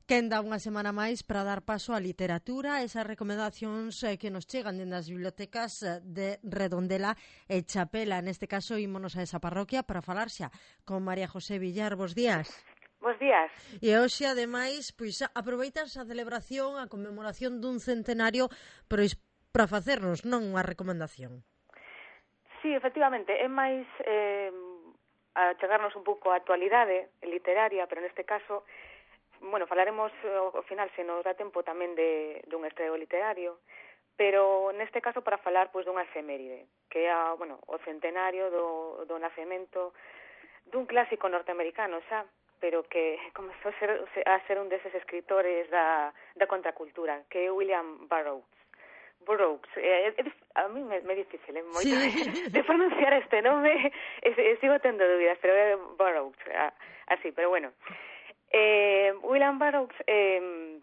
Quenda unha semana máis para dar paso á literatura, esas recomendacións que nos chegan dende as bibliotecas de Redondela e Chapela. Neste caso, ímonos a esa parroquia para falar xa con María José Villar. Bos días. Bos días. E hoxe, ademais, pois aproveitas a celebración, a conmemoración dun centenario, para facernos, non unha recomendación. Sí, efectivamente, é máis a chegarnos un pouco a actualidade literaria, pero neste caso, bueno, falaremos ao final, se nos dá tempo, tamén dun estreo literario, pero neste caso para falar pois dunha efeméride, que é o centenario do nacemento dun clásico norteamericano, xa, pero que comezou a ser un deses escritores da contracultura, que é William Burroughs. A mí me é difícil, moito de pronunciar este nome, sigo tendo dúbidas, pero é Burroughs, así, pero bueno. William Burroughs é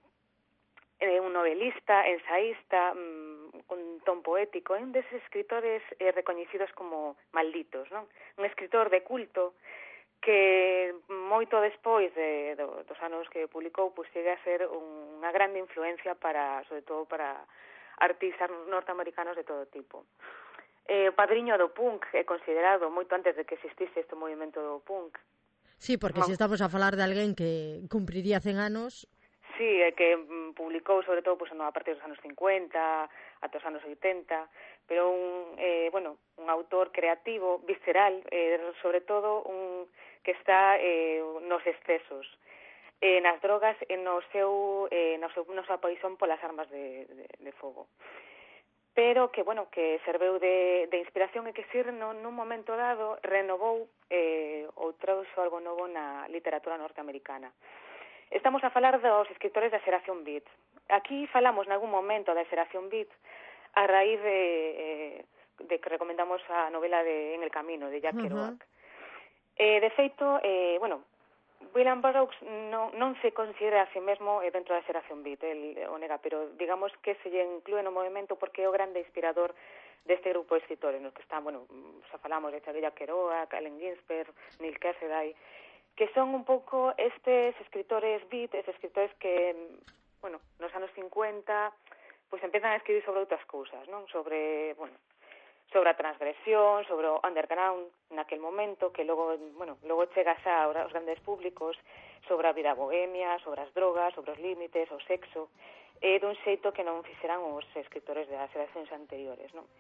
un novelista, ensaísta, un ton poético, é un deses escritores recoñecidos como malditos, non? Un escritor de culto que moito despois dos anos que publicou, pois chegue a ser unha grande influencia sobre todo para artistas norteamericanos de todo tipo. O padriño do punk é considerado moito antes de que existise este movimento do punk. Sí, porque se estamos a falar de alguén que cumpriría 100 anos... Sí, que publicou sobre todo a partir dos anos 50 ata os anos 80, pero un autor creativo, visceral, sobre todo que está nos excesos, nas drogas e na súa paixón polas armas de fogo. Pero que serveu de inspiración e que Sir nun momento dado renovou ou trouxo algo novo na literatura norteamericana. Estamos a falar dos escritores da xeración Beat. Aquí falamos nalgún momento da xeración Beat a raíz de que recomendamos a novela de En el camino, de Jack Kerouac. De feito, William Burroughs non se considera a si mesmo dentro da xeración Beat, el o nega, pero digamos que se lle inclúe no movimento porque é o grande inspirador deste grupo de escritores, nos que están, xa falamos de Jack Kerouac, Allen Ginsberg, Neil Cassidy, que son un pouco estes escritores beat, estes escritores que, nos anos 50, pois empezan a escribir sobre outras cousas, non? Sobre a transgresión, sobre o underground naquel momento, que logo chega xa aos grandes públicos, sobre a vida bohemia, sobre as drogas, sobre os límites, o sexo, dun xeito que non fixeran os escritores das xeracións anteriores, non?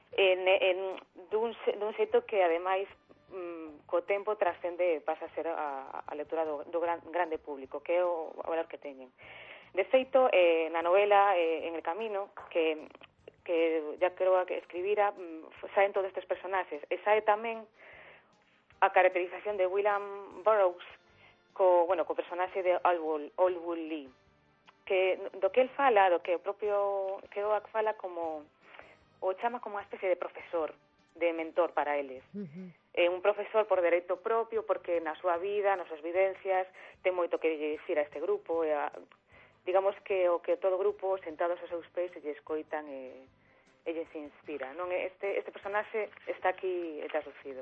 Dun xeito que, ademais, co tempo trascende, pasa a ser a lectura do grande público, que é o valor que teñen. De feito, na novela En el camino, que Jack Kerouac escribira, saen todos estes personaxes, e sae tamén a caracterización de William Burroughs co personaxe de Aldwood Lee, que do que el fala, do que o propio Kerouac fala o chama como unha especie de profesor, de mentor para eles. Un profesor por dereito propio, porque na súa vida, nas súas vivencias, ten moito que dicir a este grupo, digamos que o que todo grupo, sentados aos seus pés, se lle escoitan e lle se inspira, non? Este personaxe está aquí traducido.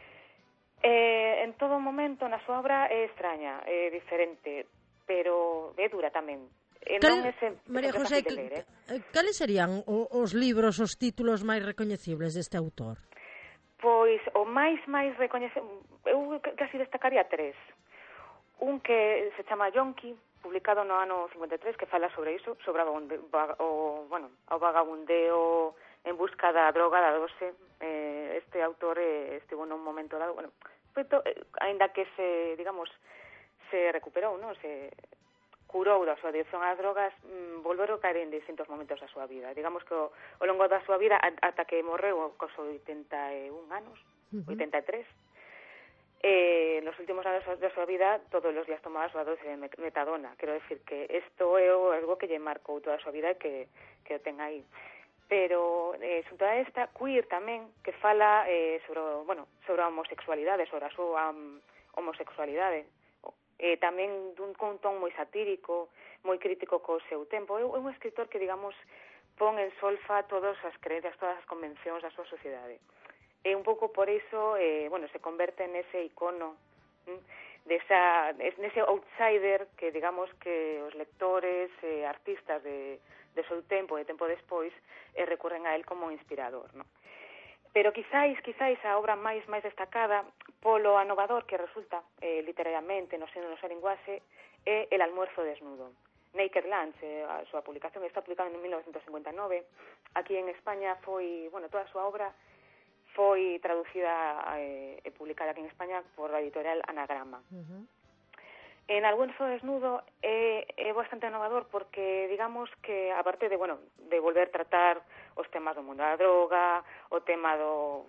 En todo momento, na súa obra, é extraña, é diferente, pero é dura tamén. María José, cales serían os libros, os títulos máis recoñecibles deste autor? Pois o máis recoñecible, eu casi destacaría 3. Un que se chama Yonki, publicado no ano 53, que fala sobre iso, sobre o vagabundeo en busca da droga, da dose. Este autor estivo nun momento dado, ainda que se recuperou, non? Se curou da súa adicción ás drogas, volveron a caer en distintos momentos da súa vida. Digamos que ao longo da súa vida, ata que morreu cos 81 anos, 83, nos últimos anos da súa vida, todos os días tomaba a súa dose de metadona. Quero decir que isto é algo que lle marcou toda a súa vida e que o ten aí. Pero, xunto a esta, Queer tamén, que fala sobre a homosexualidade, sobre a súa homosexualidade, tamén cun ton moi satírico, moi crítico co seu tempo. É un escritor que, digamos, pon en solfa todas as creencias, todas as convencións da súa sociedade. E un pouco por iso, se converte nese icono nese outsider que digamos que os lectores artistas de seu tempo e tempo despois recurren a él como inspirador, non? Pero quizáis a obra máis destacada polo anovador que resulta literariamente no seu linguaxe é El almuerzo desnudo. Naked Lunch, a súa publicación está publicada en 1959. Aquí en España foi, toda a súa obra foi traducida e publicada aquí en España por a editorial Anagrama. En Almuerzo desnudo é bastante inovador porque digamos que aparte de volver a tratar os temas do mundo da droga, o tema do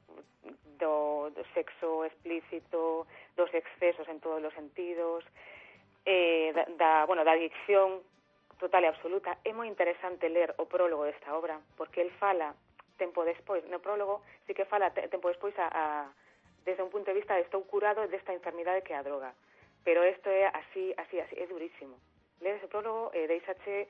sexo explícito, dos excesos en todos os sentidos, da adicción total e absoluta. É moi interesante ler o prólogo desta obra porque el fala tempo despois, no prólogo sí que fala tempo despois desde un punto de vista de estou curado desta enfermidade que é a droga. Pero isto é así, é durísimo. Ler ese prólogo deixache,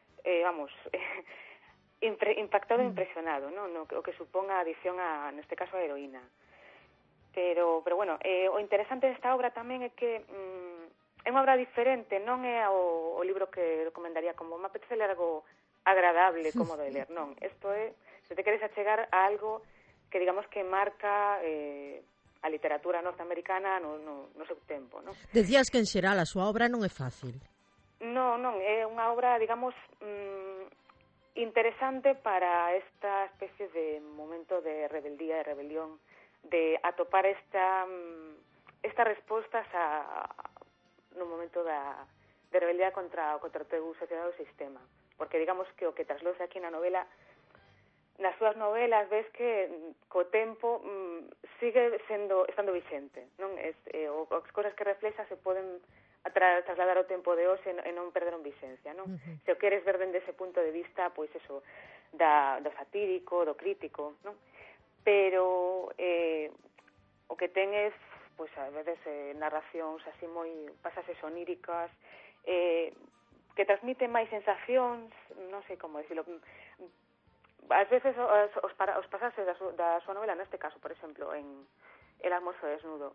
impactado e impresionado, non? O que supón a adicción neste caso a heroína. Pero o interesante desta obra tamén é que é unha obra diferente, non é o libro que recomendaría como me apetece ler algo agradable, cómodo de ler, non. Isto é, se te queres achegar a algo que digamos que marca a literatura norteamericana no seu tempo, non? Decías que en xeral a súa obra non é fácil. Non, é unha obra, digamos, interesante para esta especie de momento de rebeldía e rebelión, de atopar estas respostas no momento de rebeldía contra o teu sociedade ou sistema. Porque digamos que o que trasluce aquí na novela, nas súas novelas ves que co tempo sigue estando vixente, non? As cousas que reflexa se poden trasladar ao tempo de hoxe e non perderon vixencia, non? Se o queres ver dende ese punto de vista, pois eso, do satírico, do crítico, non? Pero o que ten é, pois a veces narracións así moi pasases oníricas, que transmiten máis sensacións, non sei como dicilo. Ás veces os pasases da súa novela, neste caso, por exemplo, en El almuerzo desnudo,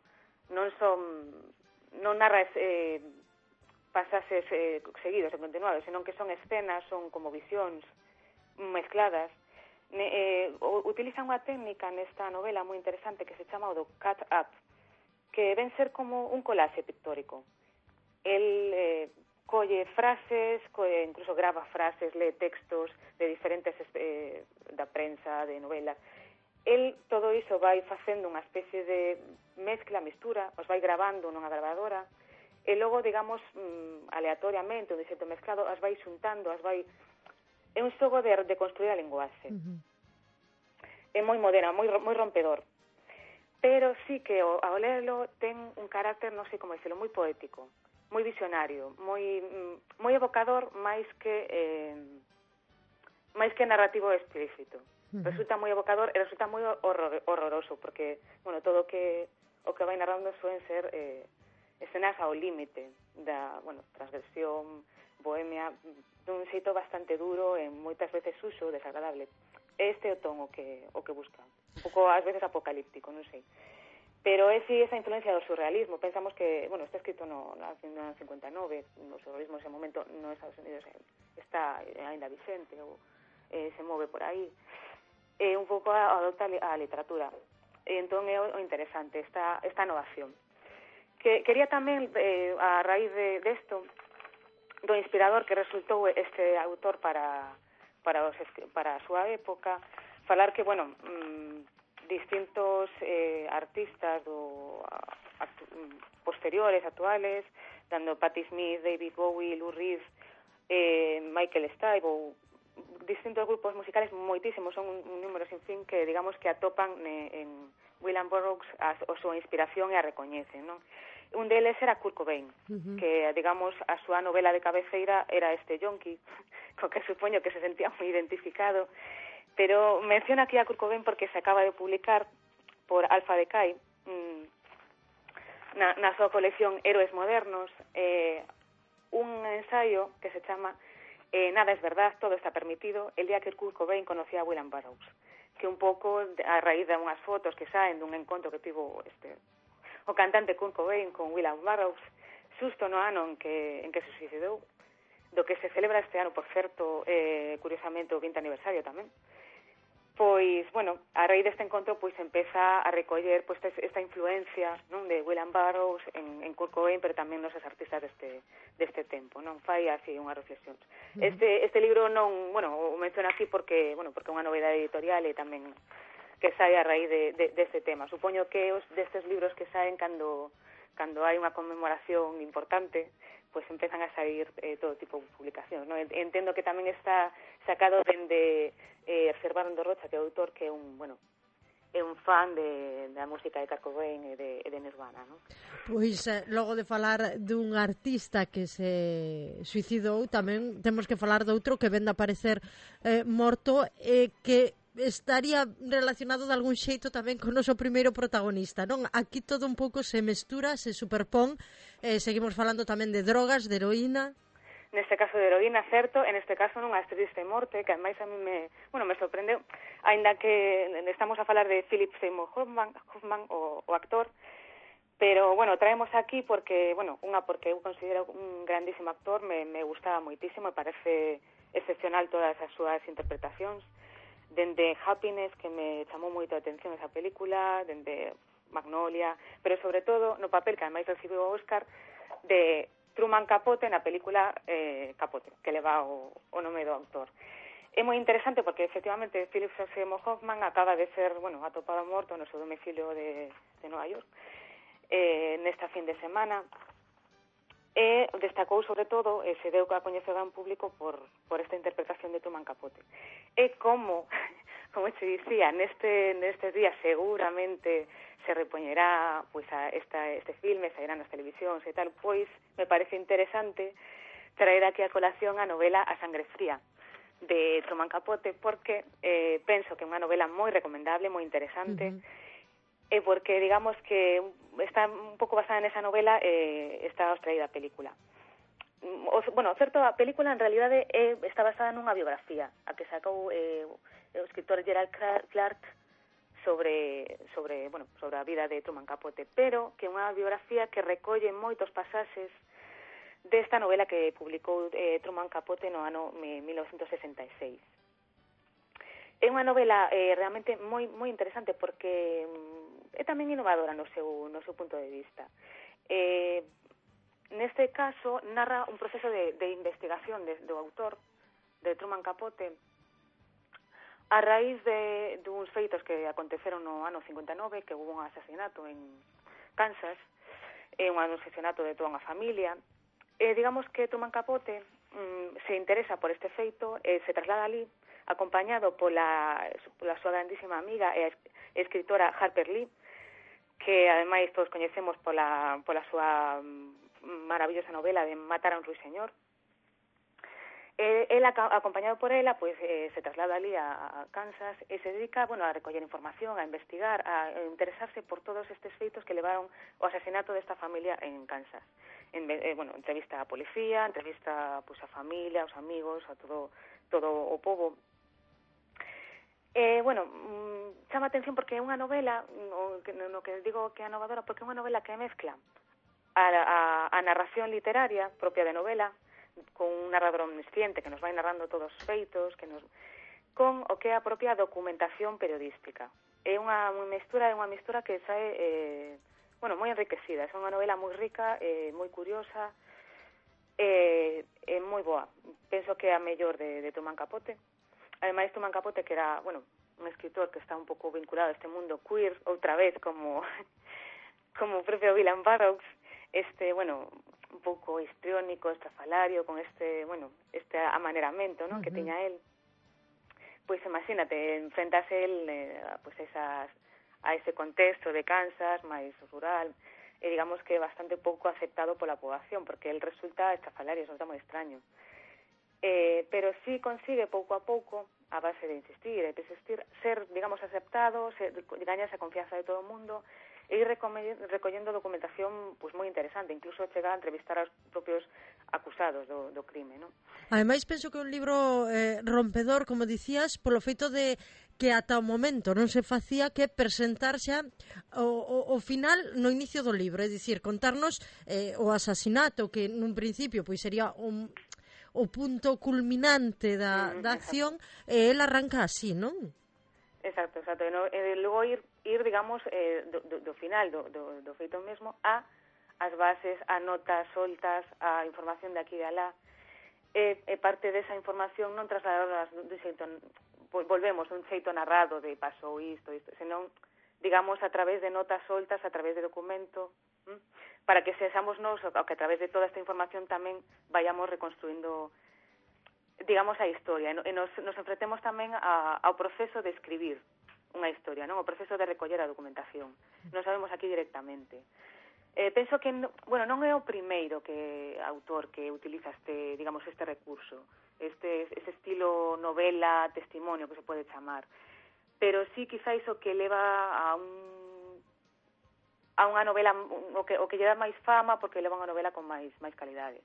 non narra pasases seguidos e continuados, senón que son escenas, son como visións mezcladas. Utilizan unha técnica nesta novela moi interesante que se chama o do cut up, que ven ser como un collage pictórico. El colle frases, incluso grava frases, lee textos de diferentes da prensa, de novelas. El todo iso vai facendo unha especie de mistura, os vai gravando nunha grabadora, e logo, digamos, aleatoriamente, un xeito mezclado, as vai xuntando, é un xogo de construir a linguaxe. É moi moderno, moi rompedor. Pero sí que ao lerlo ten un carácter, non sei como dicilo, moi poético, moi visionario, moi evocador, máis que narrativo explícito. Resulta moi evocador e resulta moi horroroso, porque, todo o que vai narrando suelen ser escenas ao límite da, transgresión, bohemia, dun xeito bastante duro e moitas veces suxo, desagradable. Este é o ton o que busca. Un pouco, ás veces, apocalíptico, non sei. Pero é si esa influencia do surrealismo. Pensamos que, está escrito no 59, o surrealismo nese momento nos Estados Unidos está ainda vicente, ou se move por aí. Un pouco adopta a literatura. Entón é o interesante, esta innovación. Que quería tamén, a raíz desto, do inspirador que resultou este autor para a súa época, falar que, distintos artistas posteriores, actuales, dando Patti Smith, David Bowie, Lou Reed, Michael Stipe, ou distintos grupos musicales moitísimos, son un número sin fin que, digamos, que atopan en William Burroughs a súa inspiración e a recoñecen, non? Un deles era Kurt Cobain, que, digamos, a súa novela de cabeceira era este Yonki, co que supoño que se sentía moi identificado, pero menciona aquí a Kurt Cobain porque se acaba de publicar por Alpha Decay na súa colección Héroes Modernos un ensayo que se chama Nada es verdad, todo está permitido, el día que Kurt Cobain conocía a William Burroughs, que un pouco a raíz de unhas fotos que saen dun encontro que tivo o cantante Kurt Cobain con William Burroughs, xusto no ano en que se suicidou, do que se celebra este ano, por certo, curiosamente, o 20 aniversario tamén. Pois, bueno, a raíz deste encontro pois empeza a recoller pois esta influencia, non, de William Burroughs en Kurt Cobain, pero tamén nos artistas deste tempo, non? Fai así unhas reflexións. Este libro non, bueno, o menciono aquí porque é unha novedade editorial e tamén que sae a raíz deste tema. Supoño que os destes libros que saen cando hai unha conmemoración importante, pois empezan a sair todo tipo de publicacións, non? Entendo que tamén está sacado dende Servando Rocha, que é o autor que é un fan da música de Kurt Cobain e de Nirvana, non? Pois logo de falar dun artista que se suicidou, tamén temos que falar de outro que vende a aparecer morto e que estaría relacionado de algún xeito tamén con o noso primeiro protagonista, non? Aquí todo un pouco se mestura, se superpón, seguimos falando tamén de drogas, de heroína. Neste caso de heroína, certo, en este caso nunha triste morte, que ademais a mí me sorprendeu, aínda que estamos a falar de Philip Seymour Hoffman, o actor, pero, bueno, traemos aquí porque, porque eu considero un grandísimo actor, me gustaba moitísimo, me parece excepcional todas as súas interpretacións, dende Happiness, que me chamou moito a atención esa película, dende Magnolia, pero sobre todo no papel que ademais recibiu o Óscar de Truman Capote na película Capote, que leva o nome do autor. É moi interesante porque, efectivamente, Philip Seymour Hoffman acaba de ser, atopado morto no seu domicilio de Nova York nesta fin de semana, e destacou sobre todo, se deu a coñecer ao público por esta interpretación de Truman Capote. E como se dicía, nestes días seguramente se repoñerá pois este filme, sairá nas televisións e tal, pois me parece interesante traer aquí a colación a novela A Sangre Fría de Truman Capote, porque penso que é unha novela moi recomendable, moi interesante, e porque, digamos, que está un pouco basada nesa novela está traída a película. Certo, a película en realidade está basada nunha biografía, a que sacou o escritor Gerald Clark sobre a vida de Truman Capote, pero que é unha biografía que recolle moitos pasaxes desta novela que publicou Truman Capote no ano 1966. É unha novela realmente moi interesante porque é tamén innovadora no seu punto de vista. Neste caso, narra un proceso de investigación do autor, de Truman Capote, a raíz duns feitos que aconteceron no ano 59, que hubo un asesinato en Kansas, un asesinato de toda unha familia. Digamos que Truman Capote se interesa por este feito e se traslada ali, acompañado pola súa grandísima amiga e escritora Harper Lee, que ademais todos coñecemos pola súa maravillosa novela de Matar a un ruiseñor. Él, acompañado por ela, pois se traslada ali a Kansas e se dedica, a recoller información, a investigar, a interesarse por todos estes feitos que levaron ao asesinato desta familia en Kansas. Entrevista a policía, entrevista a familia, aos amigos, a todo o pobo. Chama a atención porque é unha novela, no que digo que é innovadora, porque é unha novela que mezcla a narración literaria propia de novela, con un narrador omnisciente que nos vai narrando todos os feitos, con o que é a propia documentación periodística. É unha mestura que sae moi enriquecida. É unha novela moi rica, moi curiosa, é moi boa. Penso que é a mellor de Truman Capote. Ademais, Truman Capote, que era, un escritor que está un pouco vinculado a este mundo queer, outra vez, como o propio William Burroughs, un pouco histriónico, estrafalario, con este amaneramento, non, que tiña él. Pois imagínate, enfrentase él a ese contexto de Kansas, máis rural, e digamos que é bastante pouco aceptado pola poboación, porque él resulta estrafalario, resulta moi extraño. Pero sí consigue pouco a pouco, a base de insistir e persistir, ser, digamos, aceptado, gañarse a confianza de todo o mundo e ir recollendo documentación moi interesante, incluso chegar a entrevistar aos propios acusados do crime, non? Ademais, penso que é un libro rompedor, como dicías, polo feito de que ata o momento non se facía, que presentar xa o final no inicio do libro, é dicir, contarnos o asasinato, que nun principio pois sería o punto culminante da acción, e el arranca así, non? Exacto. E logo ir digamos, do final do feito mesmo a as bases, a notas soltas, a información de aquí e de alá, e parte desa información non trasladadas dun xeito, volvemos dun xeito narrado de pasou isto, senón, digamos, a través de notas soltas, a través de documento, para que sexamos nós, que a través de toda esta información tamén vayamos reconstruindo, digamos, a historia, e nos enfrentemos tamén ao proceso de escribir unha historia, non? O proceso de recoller a documentación. Non sabemos aquí directamente. Penso que, bueno, non é o primeiro autor que utiliza este recurso, este estilo novela, testimonio, que se pode chamar, pero sí quizáis o que leva a unha novela, o que lle dá máis fama, porque leva unha novela con máis calidade.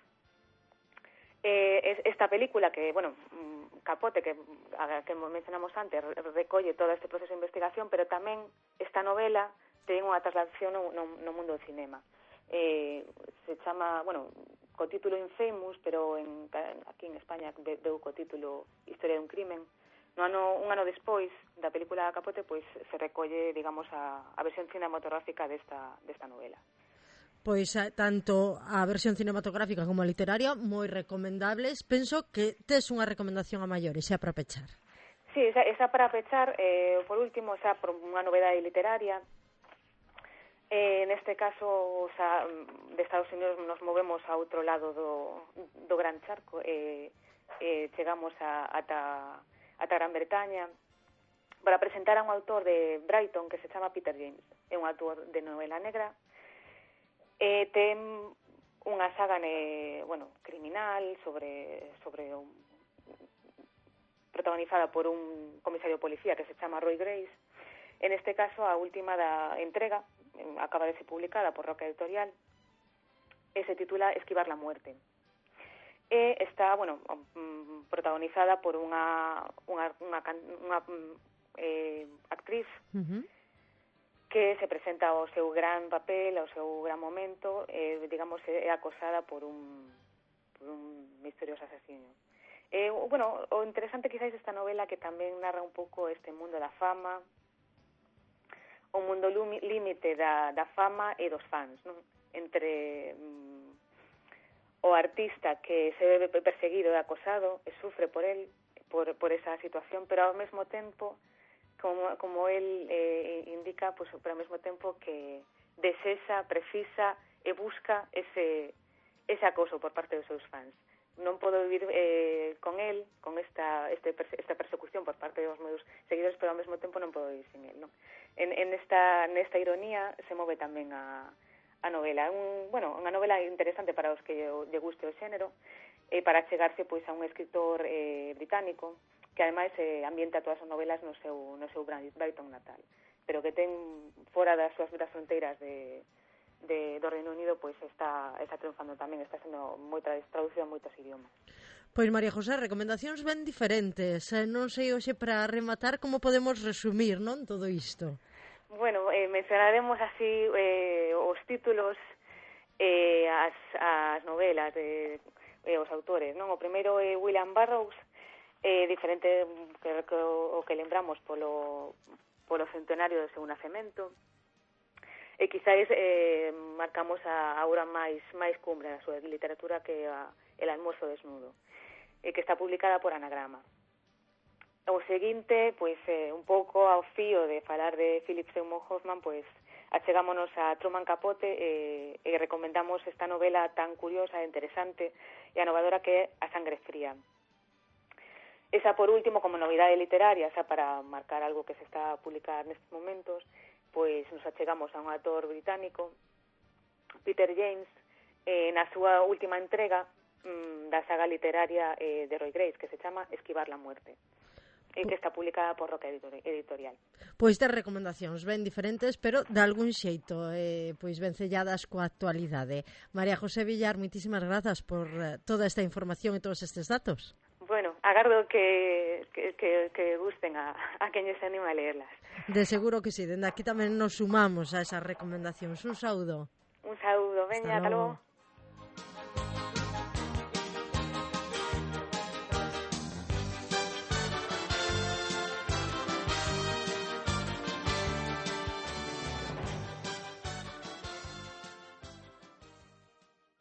Esta película que, bueno, Capote, que mencionamos antes, recolle todo este proceso de investigación, pero tamén esta novela ten unha traslación no mundo do cinema. Se chama, bueno, co título Infamous, pero aquí en España veu co título Historia de un crimen. Un ano despois da película Capote, pois se recolle, digamos, a versión cinematográfica desta novela. Pois tanto a versión cinematográfica como a literaria, moi recomendables. Penso que tes unha recomendación a maiores, xa para pechar. Sí, esa para pechar, por último, xa por unha novedade literaria. Neste caso, de Estados Unidos nos movemos a outro lado do Gran Charco, chegamos ata Gran Bretaña para presentar a un autor de Brighton que se chama Peter James. É un autor de novela negra, ten unha saga criminal sobre protagonizada por un comisario de policía que se chama Roy Grace. En este caso, a última da entrega acaba de ser publicada por Roca Editorial e se titula Esquivar la muerte. E está, protagonizada por unha actriz que se presenta ao seu gran papel, ao seu gran momento, digamos, é acosada por un misterioso asesino. O interesante quizás esta novela que tamén narra un pouco este mundo da fama, o mundo límite da fama e dos fans, non? Entre o artista que se ve perseguido e acosado e sufre por esa situación, pero ao mesmo tempo, como el indica, pues, pero ao mesmo tempo que desexa, precisa e busca ese acoso por parte dos seus fans. Non podo vivir con el, con esta persecución por parte dos meus seguidores, pero ao mesmo tempo non podo vivir sin el, non? Nesta ironía se move tamén a novela. Unha novela interesante para os que lle guste o xénero, para chegarse pois a un escritor británico que ademais ambienta todas as novelas no seu Brighton natal, pero que ten fora das súas fronteiras do Reino Unido, pois está triunfando tamén, está sendo traducida en moitos idiomas. Pois, María José, recomendacións ben diferentes. Non sei hoxe para rematar como podemos resumir, non, todo isto. Bueno, mencionaremos así os títulos, as novelas, os autores, non? O primeiro é William Burroughs, diferente o que lembramos polo centenario do seu nacemento, e quizáis marcamos a obra máis cumbre da súa literatura, que é El almuerzo desnudo, que está publicada por Anagrama. O seguinte, pois, un pouco ao fío de falar de Philip Seymour Hoffman, pois, achegámonos a Truman Capote e recomendamos esta novela tan curiosa, interesante e anovadora que é A sangre fría. Esa, por último, como novidade literaria, xa para marcar algo que se está a publicar nestes momentos, pois nos achegamos a un autor británico, Peter James, na súa última entrega da saga literaria de Roy Grace, que se chama Esquivar la muerte, que está publicada por Roca Editorial. Pois tes recomendacións ben diferentes, pero de algún xeito pois ben selladas coa actualidade. María José Villar, moitísimas grazas por toda esta información e todos estes datos. Bueno, agardo que gusten a quen se anima a leerlas. De seguro que sí, dende aquí tamén nos sumamos a esas recomendacións. Un saúdo. Un saúdo, veña, ata logo.